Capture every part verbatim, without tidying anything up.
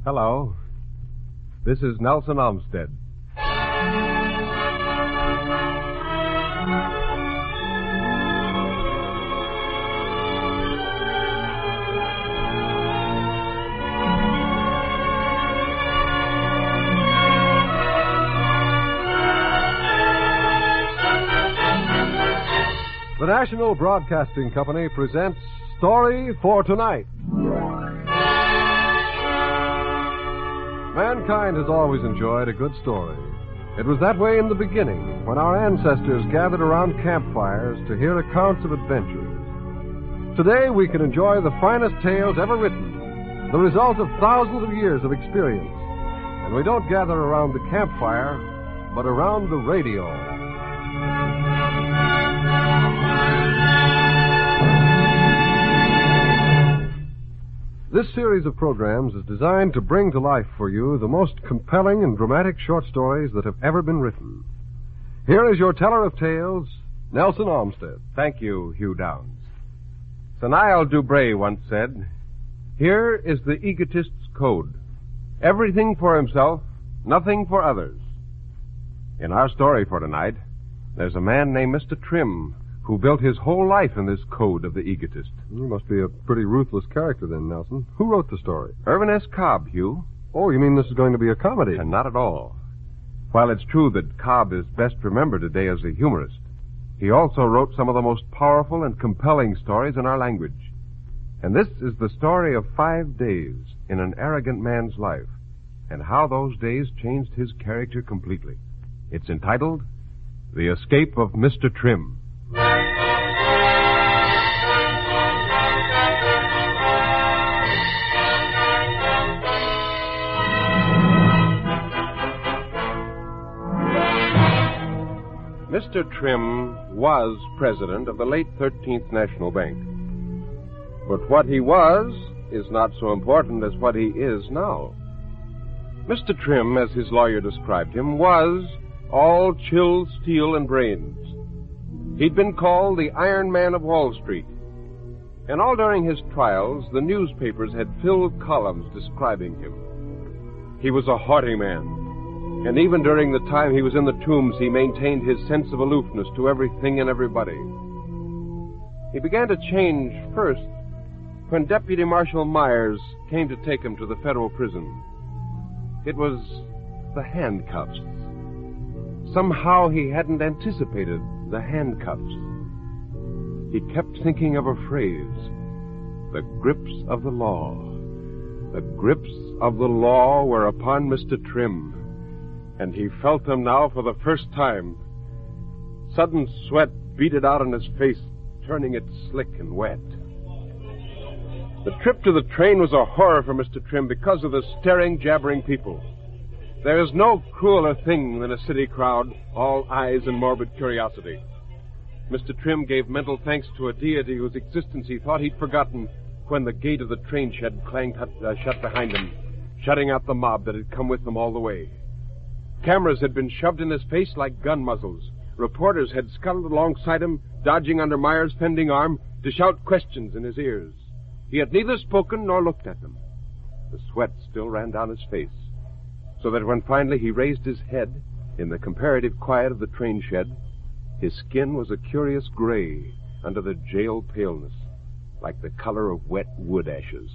Hello. This is Nelson Olmsted. The National Broadcasting Company presents Story for Tonight. Mankind has always enjoyed a good story. It was that way in the beginning, when our ancestors gathered around campfires to hear accounts of adventures. Today we can enjoy the finest tales ever written, the result of thousands of years of experience. And we don't gather around the campfire, but around the radio. This series of programs is designed to bring to life for you the most compelling and dramatic short stories that have ever been written. Here is your teller of tales, Nelson Olmsted. Thank you, Hugh Downs. Sir Niall Dubray once said, "Here is the egotist's code. Everything for himself, nothing for others." In our story for tonight, there's a man named Mister Trim who built his whole life in this code of the egotist. He must be a pretty ruthless character then, Nelson. Who wrote the story? Irvin S. Cobb, Hugh. Oh, you mean this is going to be a comedy? And not at all. While it's true that Cobb is best remembered today as a humorist, he also wrote some of the most powerful and compelling stories in our language. And this is the story of five days in an arrogant man's life, and how those days changed his character completely. It's entitled, The Escape of Mister Trim. Mister Trim was president of the late thirteenth National Bank. But what he was is not so important as what he is now. Mister Trim, as his lawyer described him, was all chill steel and brains. He'd been called the Iron Man of Wall Street. And all during his trials, the newspapers had filled columns describing him. He was a haughty man. And even during the time he was in the tombs, he maintained his sense of aloofness to everything and everybody. He began to change first when Deputy Marshal Myers came to take him to the federal prison. It was the handcuffs. Somehow he hadn't anticipated the handcuffs. He kept thinking of a phrase, the grips of the law. The grips of the law were upon Mister Trim. And he felt them now for the first time. Sudden sweat beaded out on his face, turning it slick and wet. The trip to the train was a horror for Mister Trim because of the staring, jabbering people. There is no crueler thing than a city crowd, all eyes and morbid curiosity. Mister Trim gave mental thanks to a deity whose existence he thought he'd forgotten when the gate of the train shed clanged uh, shut behind him, shutting out the mob that had come with them all the way. Cameras had been shoved in his face like gun muzzles. Reporters had scuttled alongside him, dodging under Myers' fending arm, to shout questions in his ears. He had neither spoken nor looked at them. The sweat still ran down his face, so that when finally he raised his head in the comparative quiet of the train shed, his skin was a curious gray under the jail paleness, like the color of wet wood ashes.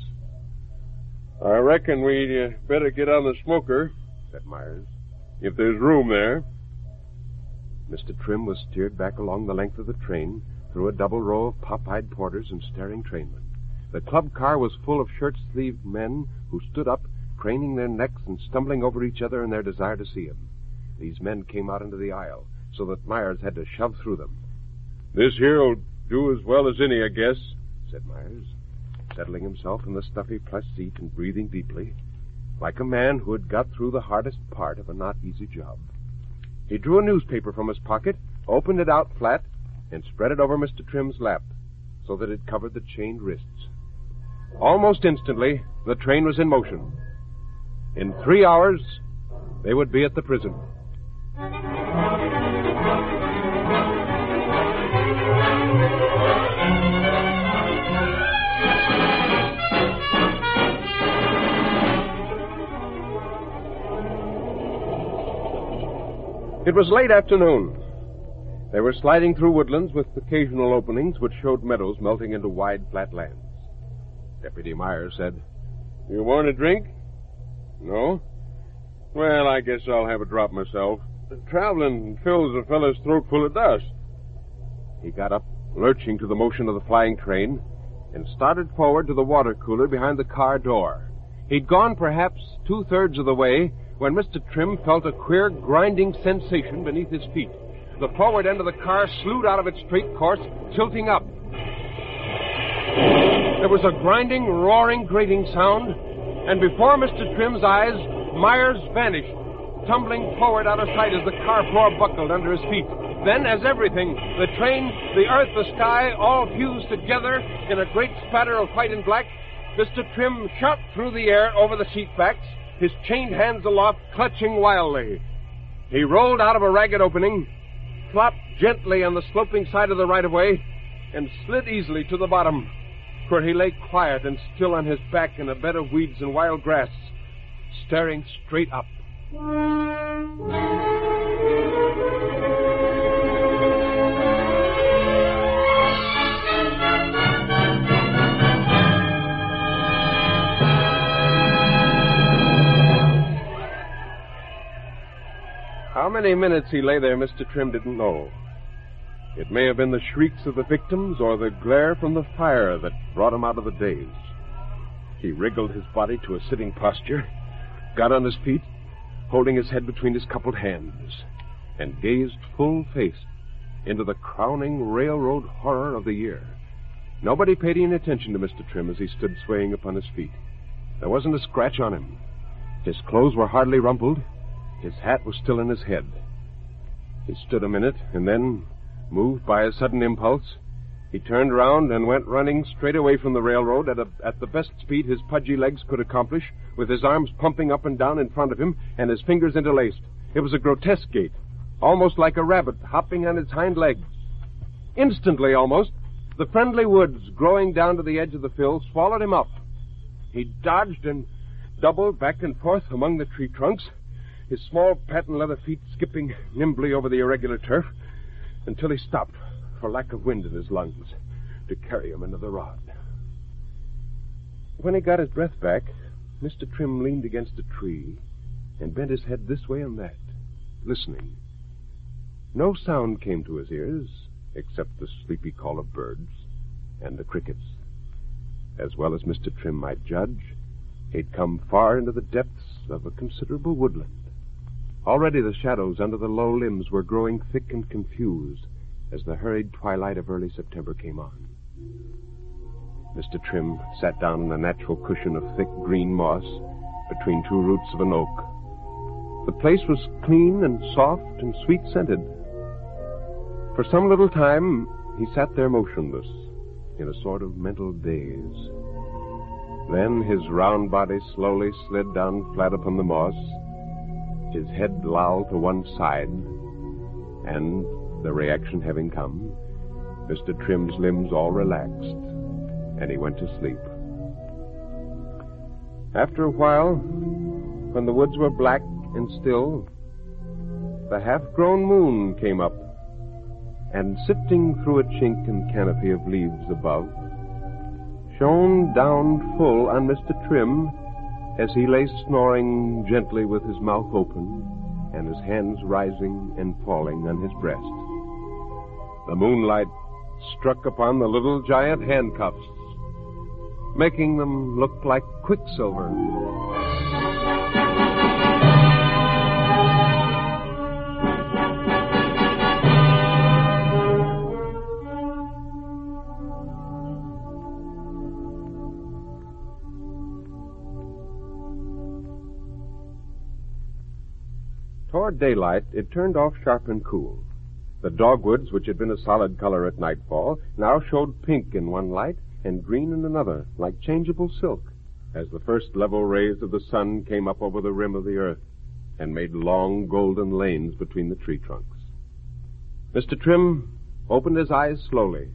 "I reckon we'd uh, better get on the smoker," said Myers. "If there's room there." Mister Trim was steered back along the length of the train through a double row of pop-eyed porters and staring trainmen. The club car was full of shirt-sleeved men who stood up, craning their necks and stumbling over each other in their desire to see him. These men came out into the aisle, so that Myers had to shove through them. "This here'll do as well as any, I guess," said Myers, settling himself in the stuffy plush seat and breathing deeply, like a man who had got through the hardest part of a not-easy job. He drew a newspaper from his pocket, opened it out flat, and spread it over Mister Trim's lap, so that it covered the chained wrists. Almost instantly, the train was in motion. In three hours, they would be at the prison. It was late afternoon. They were sliding through woodlands with occasional openings which showed meadows melting into wide, flat lands. Deputy Myers said, "You want a drink?" "No." "Well, I guess I'll have a drop myself. Traveling fills a fellow's throat full of dust." He got up, lurching to the motion of the flying train, and started forward to the water cooler behind the car door. He'd gone perhaps two-thirds of the way when Mister Trim felt a queer grinding sensation beneath his feet. The forward end of the car slewed out of its straight course, tilting up. There was a grinding, roaring, grating sound, and before Mister Trim's eyes, Myers vanished, tumbling forward out of sight as the car floor buckled under his feet. Then, as everything, the train, the earth, the sky, all fused together in a great spatter of white and black, Mister Trim shot through the air over the seat backs, his chained hands aloft, clutching wildly. He rolled out of a ragged opening, flopped gently on the sloping side of the right-of-way, and slid easily to the bottom, where he lay quiet and still on his back in a bed of weeds and wild grass, staring straight up. How many minutes he lay there, Mister Trim didn't know. It may have been the shrieks of the victims or the glare from the fire that brought him out of the daze. He wriggled his body to a sitting posture, got on his feet, holding his head between his coupled hands, and gazed full-faced into the crowning railroad horror of the year. Nobody paid any attention to Mister Trim as he stood swaying upon his feet. There wasn't a scratch on him. His clothes were hardly rumpled. His hat was still in his head. He stood a minute, and then, moved by a sudden impulse, he turned around and went running straight away from the railroad at, a, at the best speed his pudgy legs could accomplish, with his arms pumping up and down in front of him and his fingers interlaced. It was a grotesque gait, almost like a rabbit hopping on its hind legs. Instantly, almost, the friendly woods growing down to the edge of the fill swallowed him up. He dodged and doubled back and forth among the tree trunks, his small patent leather feet skipping nimbly over the irregular turf, until he stopped for lack of wind in his lungs to carry him into the rod. When he got his breath back, Mister Trim leaned against a tree and bent his head this way and that, listening. No sound came to his ears except the sleepy call of birds and the crickets. As well as Mister Trim might judge, he'd come far into the depths of a considerable woodland. Already the shadows under the low limbs were growing thick and confused as the hurried twilight of early September came on. Mister Trim sat down on a natural cushion of thick green moss between two roots of an oak. The place was clean and soft and sweet-scented. For some little time, he sat there motionless, in a sort of mental daze. Then his round body slowly slid down flat upon the moss, his head lolled to one side, and, the reaction having come, Mister Trim's limbs all relaxed, and he went to sleep. After a while, when the woods were black and still, the half-grown moon came up, and sifting through a chink and canopy of leaves above, shone down full on Mister Trim as he lay snoring gently with his mouth open and his hands rising and falling on his breast. The moonlight struck upon the little giant handcuffs, making them look like quicksilver. Toward daylight, it turned off sharp and cool. The dogwoods, which had been a solid color at nightfall, now showed pink in one light and green in another, like changeable silk, as the first level rays of the sun came up over the rim of the earth and made long golden lanes between the tree trunks. Mister Trim opened his eyes slowly.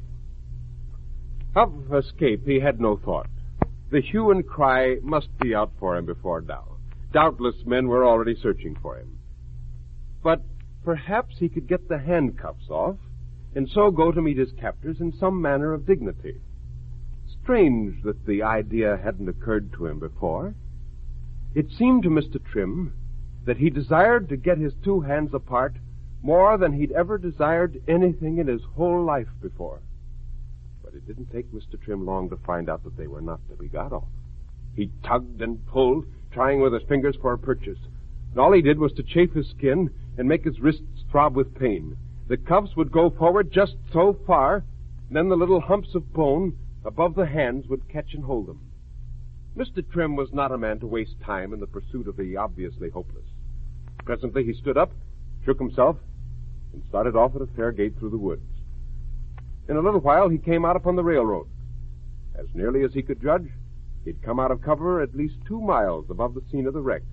Of escape he had no thought. The hue and cry must be out for him before now. Doubtless men were already searching for him. But perhaps he could get the handcuffs off and so go to meet his captors in some manner of dignity. Strange that the idea hadn't occurred to him before. It seemed to Mister Trim that he desired to get his two hands apart more than he'd ever desired anything in his whole life before. But it didn't take Mister Trim long to find out that they were not to be got off. He tugged and pulled, trying with his fingers for a purchase. And all he did was to chafe his skin and make his wrists throb with pain. The cuffs would go forward just so far, and then the little humps of bone above the hands would catch and hold them. Mister Trim was not a man to waste time in the pursuit of the obviously hopeless. Presently he stood up, shook himself, and started off at a fair gait through the woods. In a little while he came out upon the railroad. As nearly as he could judge, he'd come out of cover at least two miles above the scene of the wreck.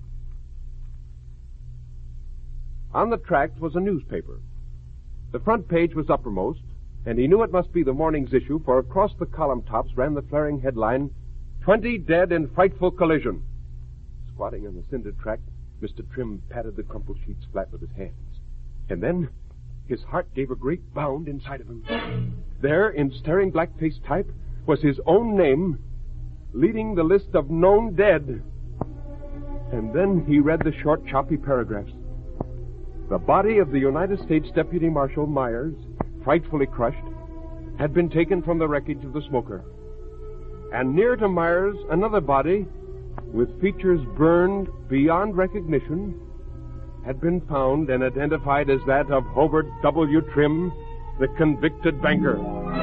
On the tracks was a newspaper. The front page was uppermost, and he knew it must be the morning's issue, for across the column tops ran the flaring headline, Twenty Dead in Frightful Collision. Squatting on the cinder track, Mister Trim patted the crumpled sheets flat with his hands. And then his heart gave a great bound inside of him. There, in staring black-faced type, was his own name, leading the list of known dead. And then he read the short, choppy paragraphs. The body of the United States Deputy Marshal Myers, frightfully crushed, had been taken from the wreckage of the smoker. And near to Myers, another body, with features burned beyond recognition, had been found and identified as that of Hobart W. Trim, the convicted banker.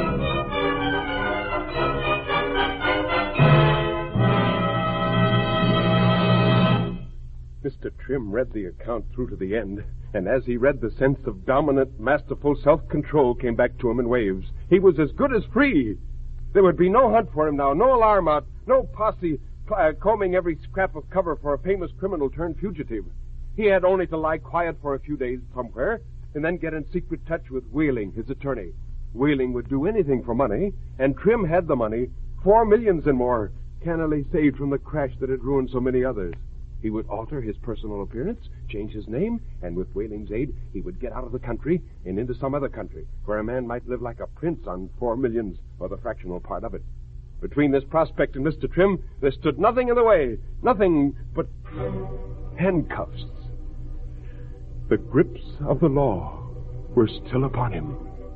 Mister Trim read the account through to the end, and as he read, the sense of dominant, masterful self-control came back to him in waves. He was as good as free. There would be no hunt for him now, no alarm out, no posse uh, combing every scrap of cover for a famous criminal turned fugitive. He had only to lie quiet for a few days somewhere, and then get in secret touch with Whaling, his attorney. Whaling would do anything for money, and Trim had the money, four millions and more, cannily saved from the crash that had ruined so many others. He would alter his personal appearance, change his name, and with Whaling's aid, he would get out of the country and into some other country, where a man might live like a prince on four millions, or the fractional part of it. Between this prospect and Mister Trim, there stood nothing in the way, nothing but handcuffs. The grips of the law were still upon him.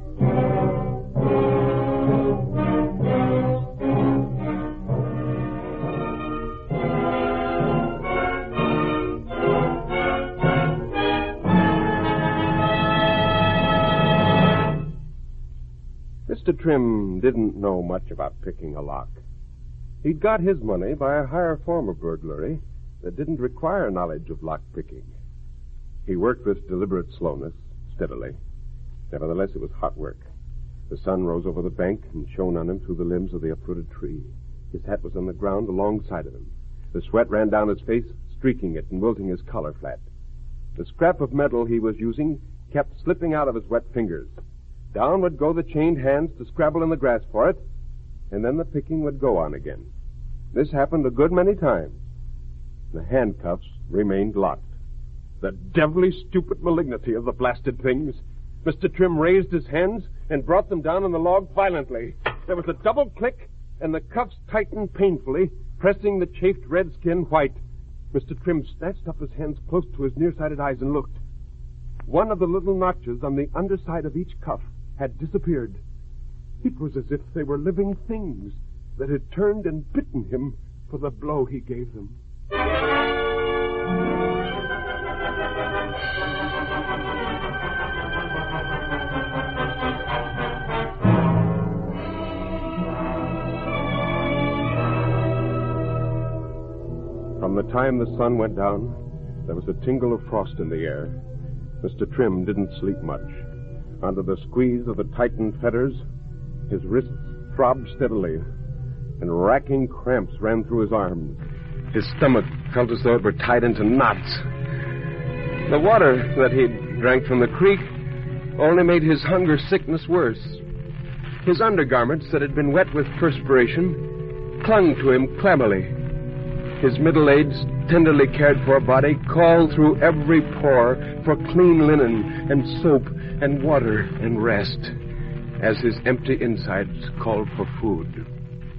Mister Trim didn't know much about picking a lock. He'd got his money by a higher form of burglary that didn't require knowledge of lock picking. He worked with deliberate slowness, steadily. Nevertheless, it was hot work. The sun rose over the bank and shone on him through the limbs of the uprooted tree. His hat was on the ground alongside of him. The sweat ran down his face, streaking it and wilting his collar flat. The scrap of metal he was using kept slipping out of his wet fingers. Down would go the chained hands to scrabble in the grass for it, and then the picking would go on again. This happened a good many times. The handcuffs remained locked. The devilly stupid malignity of the blasted things. Mister Trim raised his hands and brought them down on the log violently. There was a double click, and the cuffs tightened painfully, pressing the chafed red skin white. Mister Trim snatched up his hands close to his nearsighted eyes and looked. One of the little notches on the underside of each cuff had disappeared. It was as if they were living things that had turned and bitten him for the blow he gave them. From the time the sun went down, there was a tingle of frost in the air. Mister Trim didn't sleep much. Under the squeeze of the tightened fetters, his wrists throbbed steadily, and racking cramps ran through his arms. His stomach felt as though it were tied into knots. The water that he'd drank from the creek only made his hunger sickness worse. His undergarments that had been wet with perspiration clung to him clammily. His middle-aged, tenderly cared-for body called through every pore for clean linen and soap and water and rest, as his empty insides called for food.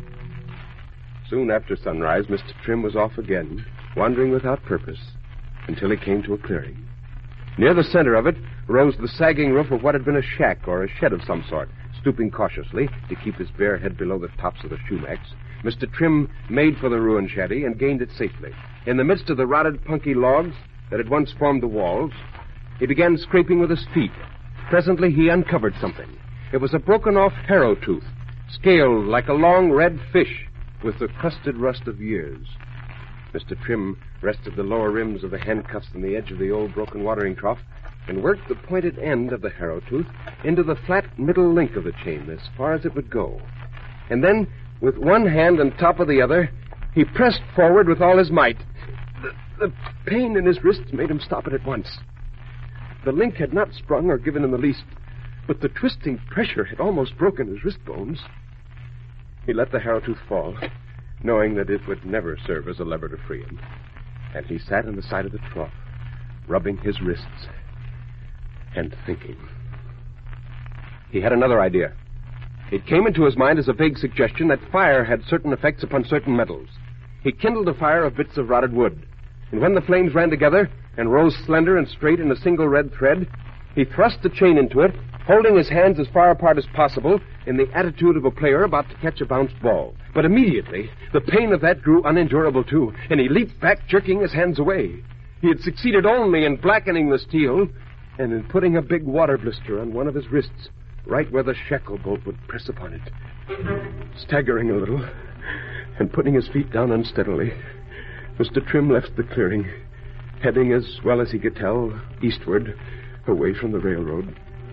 Soon after sunrise, Mister Trim was off again, wandering without purpose, until he came to a clearing. Near the center of it rose the sagging roof of what had been a shack or a shed of some sort. Stooping cautiously to keep his bare head below the tops of the shumacs, Mister Trim made for the ruined shanty and gained it safely. In the midst of the rotted, punky logs that had once formed the walls, he began scraping with his feet. Presently, he uncovered something. It was a broken-off harrow tooth, scaled like a long red fish with the crusted rust of years. Mister Trim rested the lower rims of the handcuffs on the edge of the old broken watering trough and worked the pointed end of the harrow tooth into the flat middle link of the chain as far as it would go. And then, with one hand on top of the other, he pressed forward with all his might. The, the pain in his wrists made him stop it at once. The link had not sprung or given in the least, but the twisting pressure had almost broken his wrist bones. He let the harrow tooth fall, knowing that it would never serve as a lever to free him. And he sat on the side of the trough, rubbing his wrists and thinking. He had another idea. It came into his mind as a vague suggestion that fire had certain effects upon certain metals. He kindled a fire of bits of rotted wood, and when the flames ran together and rose slender and straight in a single red thread, he thrust the chain into it, holding his hands as far apart as possible in the attitude of a player about to catch a bounced ball. But immediately, the pain of that grew unendurable, too, and he leaped back, jerking his hands away. He had succeeded only in blackening the steel and in putting a big water blister on one of his wrists, right where the shackle bolt would press upon it. Staggering a little and putting his feet down unsteadily, Mister Trim left the clearing, heading as well as he could tell eastward, away from the railroad.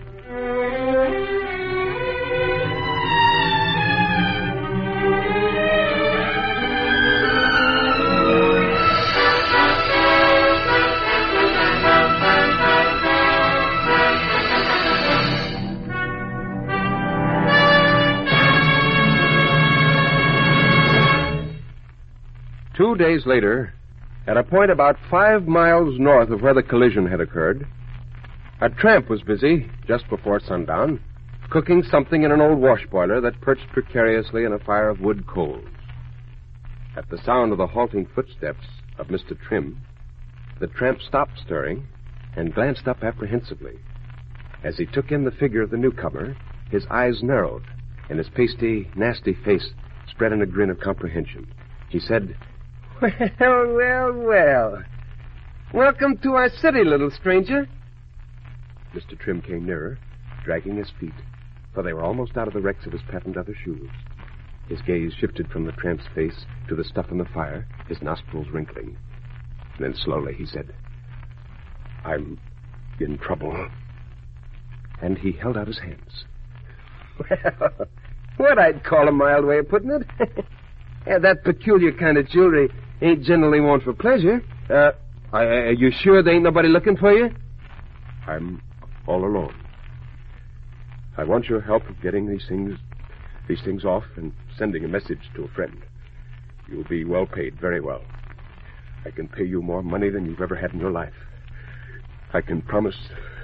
Two days later, at a point about five miles north of where the collision had occurred, a tramp was busy, just before sundown, cooking something in an old wash boiler that perched precariously in a fire of wood coals. At the sound of the halting footsteps of Mister Trim, the tramp stopped stirring and glanced up apprehensively. As he took in the figure of the newcomer, his eyes narrowed, and his pasty, nasty face spread in a grin of comprehension. He said, "Well, well, well. Welcome to our city, little stranger." Mister Trim came nearer, dragging his feet, for they were almost out of the wrecks of his patent leather shoes. His gaze shifted from the tramp's face to the stuff on the fire, his nostrils wrinkling. Then slowly he said, "I'm in trouble." And he held out his hands. "Well, what I'd call a mild way of putting it. Yeah, that peculiar kind of jewelry ain't generally worn for pleasure. Uh, are you sure there ain't nobody looking for you?" "I'm all alone. I want your help of getting these things these things off and sending a message to a friend. You'll be well paid, very well. I can pay you more money than you've ever had in your life. I can promise..."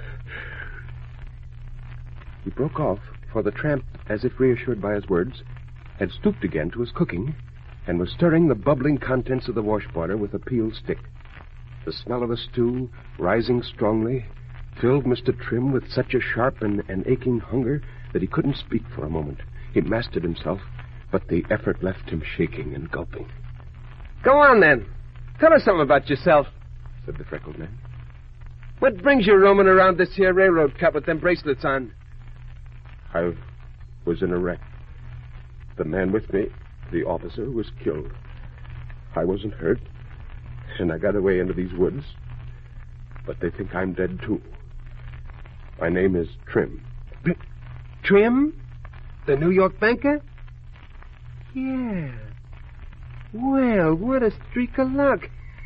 He broke off, for the tramp, as if reassured by his words, had stooped again to his cooking and was stirring the bubbling contents of the wash boiler with a peeled stick. The smell of the stew, rising strongly, filled Mister Trim with such a sharp and, and aching hunger that he couldn't speak for a moment. He mastered himself, but the effort left him shaking and gulping. "Go on, then. Tell us something about yourself," said the freckled man. "What brings you roaming around this here railroad cut with them bracelets on?" "I was in a wreck. The man with me, the officer, was killed. I wasn't hurt, and I got away into these woods. But they think I'm dead, too. My name is Trim." P- Trim? The New York banker? Yeah. Well, what a streak of luck.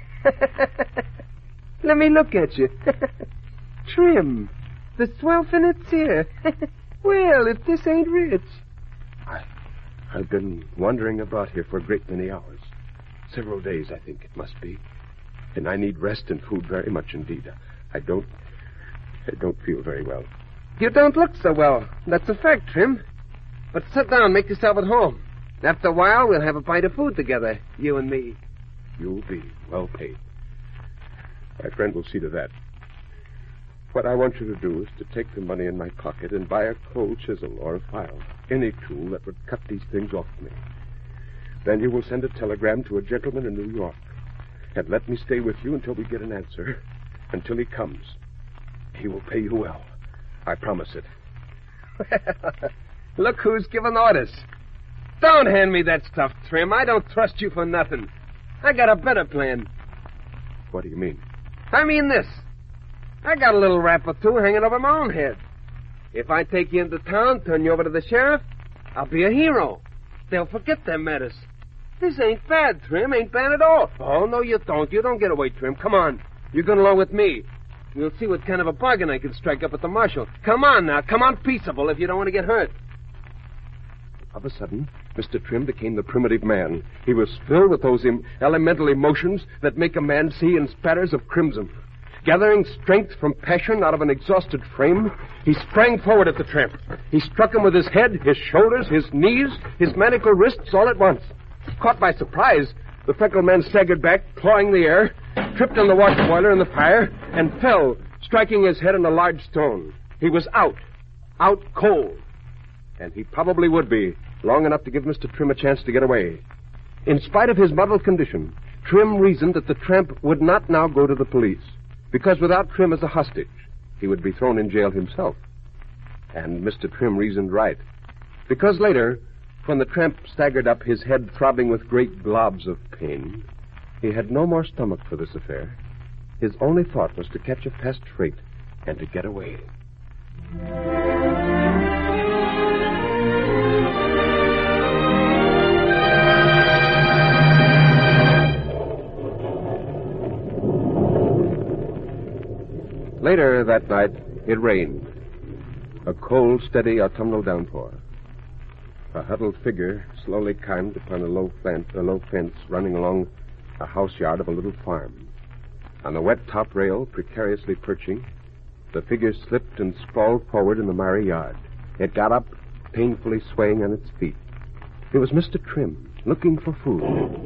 Let me look at you. Trim, the swell financier. Well, if this ain't rich. I... I've been wandering about here for a great many hours, Several days, I think it must be. And I need rest and food very much indeed. I don't... I don't feel very well. You don't look so well. That's a fact, Trim. But sit down, make yourself at home. After a while, we'll have a bite of food together, you and me. You'll be well paid. My friend will see to that. What I want you to do is to take the money in my pocket and buy a cold chisel or a file, any tool that would cut these things off me. Then you will send a telegram to a gentleman in New York, and let me stay with you until we get an answer, until he comes. He will pay you well. I promise it. Look who's giving orders. Don't hand me that stuff, Trim. I don't trust you for nothing. I got a better plan. What do you mean? I mean this. I got a little rap or two hanging over my own head. If I take you into town, turn you over to the sheriff, I'll be a hero. They'll forget their matters. This ain't bad, Trim. Ain't bad at all. Oh, no, you don't. You don't get away, Trim. Come on. You're going along with me. We'll see what kind of a bargain I can strike up with the marshal. Come on now. Come on peaceable if you don't want to get hurt. Of a sudden, Mister Trim became the primitive man. He was filled with those em- elemental emotions that make a man see in spatters of crimson. Gathering strength from passion out of an exhausted frame, he sprang forward at the tramp. He struck him with his head, his shoulders, his knees, his manacled wrists all at once. Caught by surprise, the freckled man staggered back, clawing the air, tripped on the water boiler in the fire, and fell, striking his head on a large stone. He was out. Out cold. And he probably would be, long enough to give Mister Trim a chance to get away. In spite of his muddled condition, Trim reasoned that the tramp would not now go to the police, because without Trim as a hostage, he would be thrown in jail himself. And Mister Trim reasoned right, because later, when the tramp staggered up, his head throbbing with great globs of pain, he had no more stomach for this affair. His only thought was to catch a fast freight and to get away. Later that night, it rained. A cold, steady autumnal downpour. A huddled figure slowly climbed upon a low fence, a low fence running along a house yard of a little farm. On the wet top rail, precariously perching, the figure slipped and sprawled forward in the miry yard. It got up, painfully swaying on its feet. It was Mister Trim, looking for food.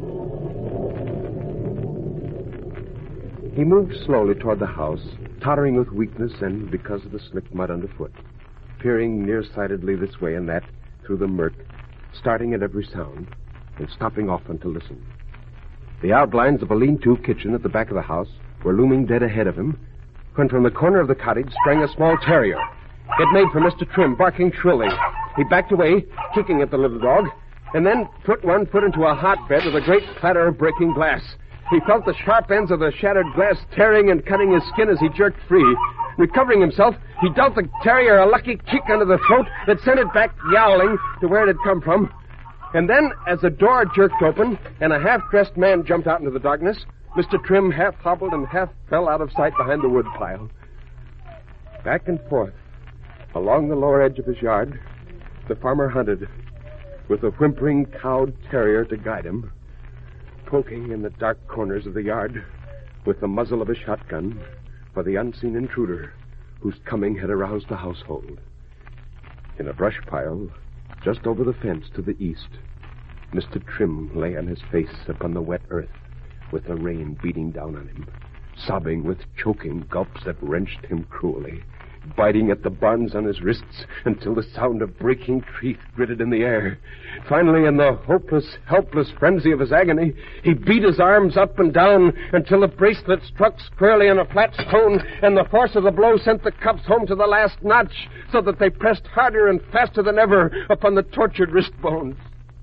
He moved slowly toward the house, tottering with weakness and because of the slick mud underfoot, peering nearsightedly this way and that through the murk, starting at every sound and stopping often to listen. The outlines of a lean-to kitchen at the back of the house were looming dead ahead of him, when from the corner of the cottage sprang a small terrier. It made for Mister Trim, barking shrilly. He backed away, kicking at the little dog, and then put one foot into a hotbed with a great clatter of breaking glass. He felt the sharp ends of the shattered glass tearing and cutting his skin as he jerked free. Recovering himself, he dealt the terrier a lucky kick under the throat that sent it back yowling to where it had come from. And then, as the door jerked open and a half-dressed man jumped out into the darkness, Mister Trim half hobbled and half fell out of sight behind the wood pile. Back and forth, along the lower edge of his yard, the farmer hunted, with a whimpering cowed terrier to guide him, poking in the dark corners of the yard with the muzzle of a shotgun for the unseen intruder whose coming had aroused the household. In a brush pile, just over the fence to the east, Mister Trim lay on his face upon the wet earth with the rain beating down on him, sobbing with choking gulps that wrenched him cruelly, biting at the bonds on his wrists until the sound of breaking teeth gritted in the air. Finally, in the hopeless, helpless frenzy of his agony, he beat his arms up and down until the bracelet struck squarely on a flat stone, and the force of the blow sent the cuffs home to the last notch, so that they pressed harder and faster than ever upon the tortured wrist bones.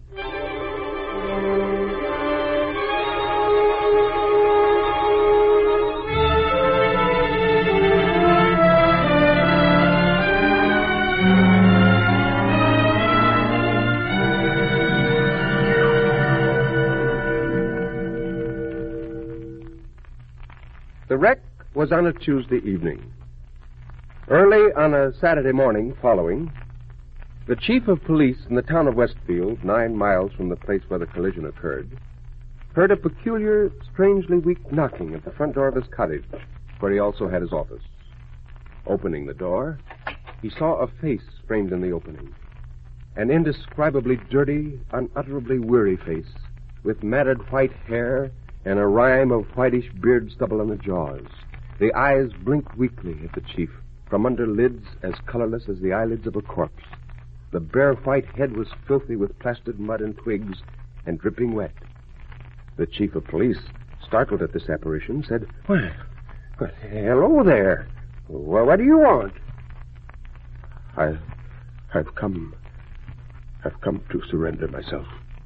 The wreck was on a Tuesday evening. Early on a Saturday morning following, the chief of police in the town of Westfield, nine miles from the place where the collision occurred, heard a peculiar, strangely weak knocking at the front door of his cottage, where he also had his office. Opening the door, he saw a face framed in the opening. An indescribably dirty, unutterably weary face, with matted white hair and a rime of whitish beard stubble on the jaws. The eyes blinked weakly at the chief, from under lids as colorless as the eyelids of a corpse. The bare white head was filthy with plastered mud and twigs and dripping wet. The chief of police, startled at this apparition, said, Well, well hello there. Well, what do you want? I, I've come... I've come to surrender myself.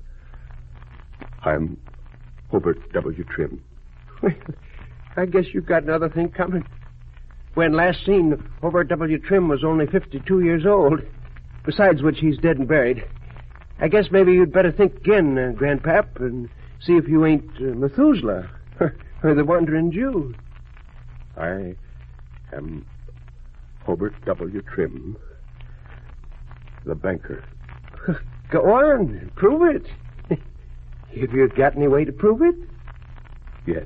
I'm Hobart W. Trim. Well, I guess you've got another thing coming. When last seen, Hobart W. Trim was only fifty-two years old. Besides which, he's dead and buried. I guess maybe you'd better think again, uh, Grandpap, and see if you ain't uh, Methuselah or the Wandering Jew. I am Hobart W. Trim, the banker. Go on, prove it. Have you got any way to prove it? Yes,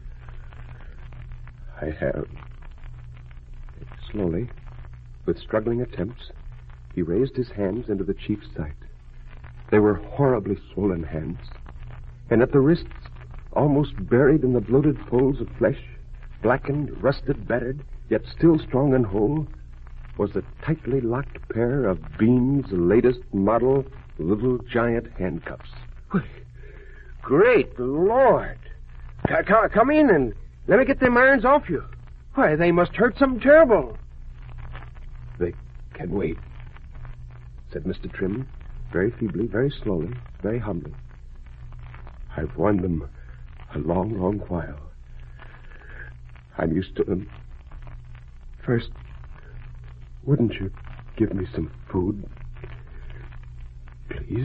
I have. Slowly, with struggling attempts, he raised his hands into the chief's sight. They were horribly swollen hands, and at the wrists, almost buried in the bloated folds of flesh, blackened, rusted, battered, yet still strong and whole, was a tightly locked pair of Bean's latest model little giant handcuffs. Great Lord! C- c- come in and let me get them irons off you. Why, they must hurt something terrible. They can wait, said Mister Trim, very feebly, very slowly, very humbly. I've worn them a long, long while. I'm used to them. First, wouldn't you give me some food? Please?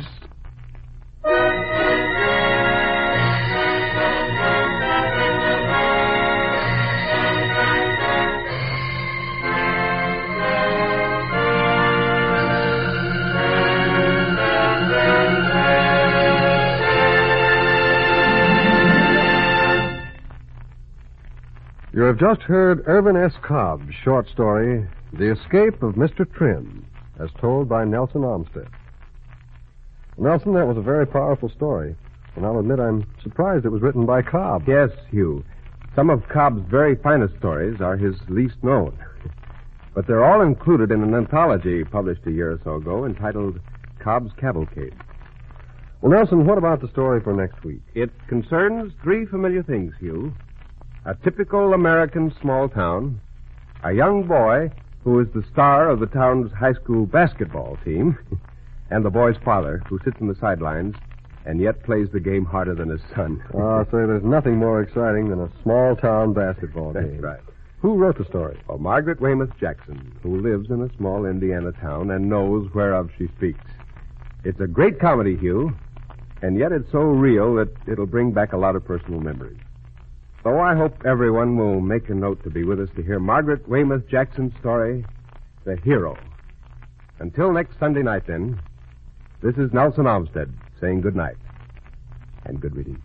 You have just heard Irvin S. Cobb's short story, The Escape of Mister Trim, as told by Nelson Olmsted. Nelson, that was a very powerful story, and I'll admit I'm surprised it was written by Cobb. Yes, Hugh. Some of Cobb's very finest stories are his least known. But they're all included in an anthology published a year or so ago entitled Cobb's Cavalcade. Well, Nelson, what about the story for next week? It concerns three familiar things, Hugh. A typical American small town, a young boy who is the star of the town's high school basketball team, and the boy's father who sits in the sidelines and yet plays the game harder than his son. Oh, say, there's nothing more exciting than a small-town basketball That's game. right. Who wrote the story? Oh, Margaret Weymouth Jackson, who lives in a small Indiana town and knows whereof she speaks. It's a great comedy, Hugh, and yet it's so real that it'll bring back a lot of personal memories. So I hope everyone will make a note to be with us to hear Margaret Weymouth Jackson's story, The Hero. Until next Sunday night, then, this is Nelson Olmsted saying good night and good reading.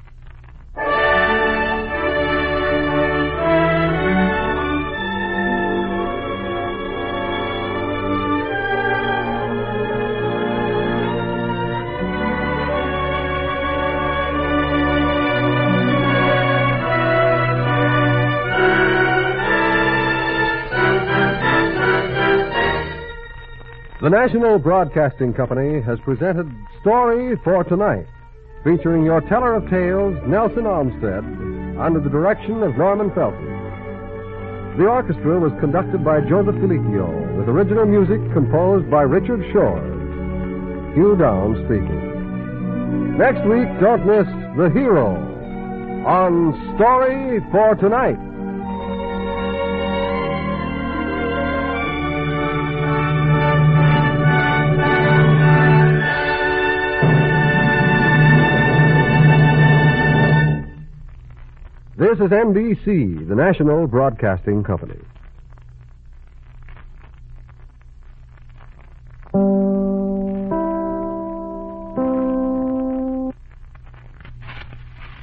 The National Broadcasting Company has presented Story for Tonight, featuring your teller of tales, Nelson Olmsted, under the direction of Norman Felton. The orchestra was conducted by Joseph Felicchio, with original music composed by Richard Shores. Hugh Downs speaking. Next week, don't miss The Hero on Story for Tonight. This is N B C, the National Broadcasting Company.